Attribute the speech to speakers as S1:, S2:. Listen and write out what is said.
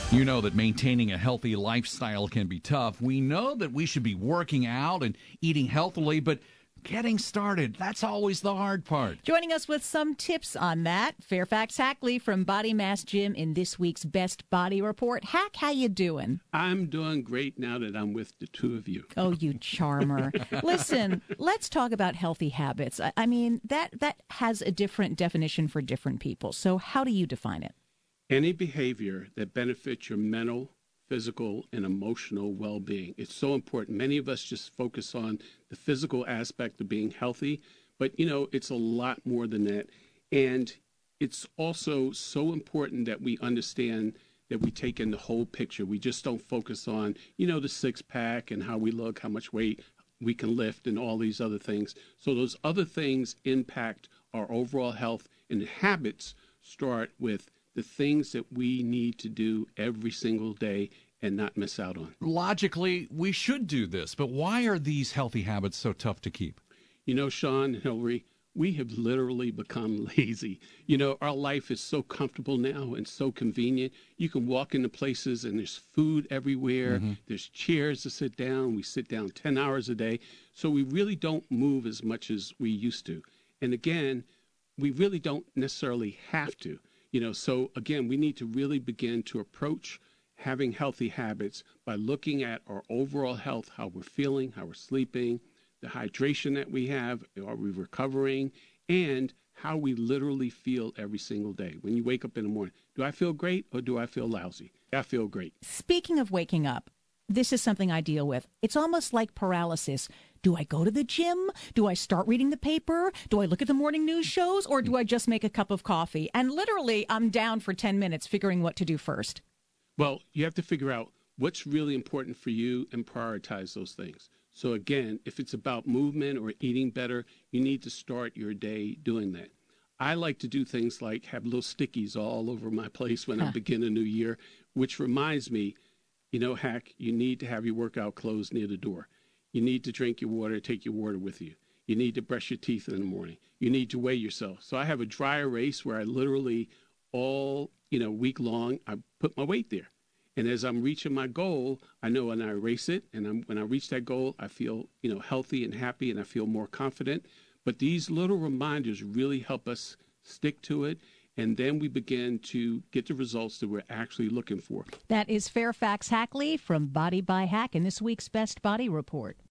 S1: You know that maintaining a healthy lifestyle can be tough. We know that we should be working out and eating healthily, but getting started, that's always the hard part.
S2: Joining us with some tips on that, Fairfax Hackley from Body Mass Gym in this week's Best Body Report. Hack, how you doing?
S3: I'm doing great now that I'm with the two of you.
S2: Oh, you charmer. Listen, let's talk about healthy habits. I mean, that has a different definition for different people. So how do you define it?
S3: Any behavior that benefits your mental, physical, and emotional well-being. It's so important. Many of us just focus on the physical aspect of being healthy, but, it's a lot more than that. And it's also so important that we understand that we take in the whole picture. We just don't focus on, the six-pack and how we look, how much weight we can lift, and all these other things. So those other things impact our overall health, and habits start with the things that we need to do every single day and not miss out on.
S1: Logically, we should do this, but why are these healthy habits so tough to keep?
S3: Sean and Hillary, we have literally become lazy. Our life is so comfortable now and so convenient. You can walk into places and there's food everywhere. Mm-hmm. There's chairs to sit down. We sit down 10 hours a day. So we really don't move as much as we used to. And again, we really don't necessarily have to. So again, we need to really begin to approach having healthy habits by looking at our overall health, how we're feeling, how we're sleeping, the hydration that we have, are we recovering, and how we literally feel every single day. When you wake up in the morning, do I feel great or do I feel lousy? I feel great.
S2: Speaking of waking up, this is something I deal with. It's almost like paralysis. Do I go to the gym? Do I start reading the paper? Do I look at the morning news shows? Or do I just make a cup of coffee? And literally, I'm down for 10 minutes figuring what to do first.
S3: Well, you have to figure out what's really important for you and prioritize those things. So again, if it's about movement or eating better, you need to start your day doing that. I like to do things like have little stickies all over my place when I begin a new year, which reminds me, Hack, you need to have your workout clothes near the door. You need to drink your water, take your water with you. You need to brush your teeth in the morning. You need to weigh yourself. So I have a dry erase where I literally all, week long, I put my weight there. And as I'm reaching my goal, I know when I erase it, and when I reach that goal, I feel, healthy and happy, and I feel more confident. But these little reminders really help us stick to it. And then we begin to get the results that we're actually looking for.
S2: That is Fairfax Hackley from Body by Hack in this week's Best Body Report.